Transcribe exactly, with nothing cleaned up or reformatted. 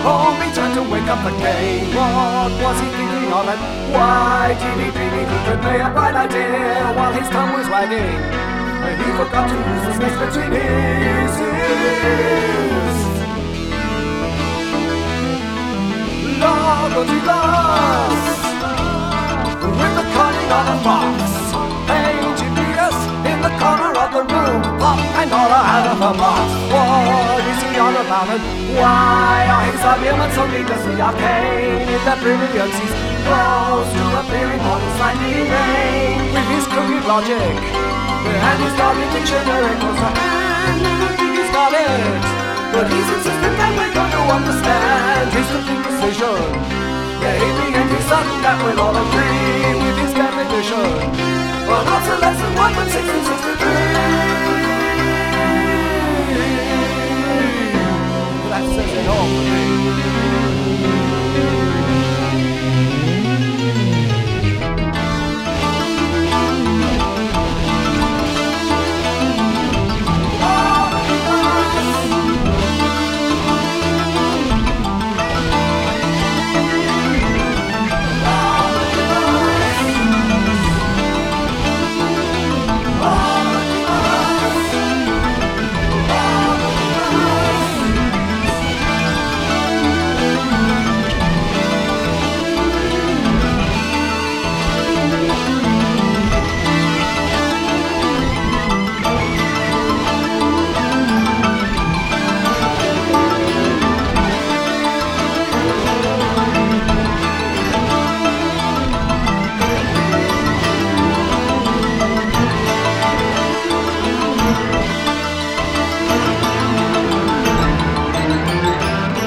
Homie tried to wake up the king. What was he thinking of, and why did he think he could convey a bright idea while his tongue was wagging? He forgot to use the space between his ears. Loyalty lost with the cunning of a fox. Painted Venus in the corner of the room. Pop and Nora out of her box. What is he on about, and why are his arguments so needlessly arcane? In the brilliance he's close to appearing on a slightly vain. With his crooked logic and his doggy dictionary goes to hand, and I think he's got it. But he's insistent that we're going to understand his complete precision. Yeah, in the end he's certain that we'll all agree with his definition. Well, that's a lesson one point six and sixty-three.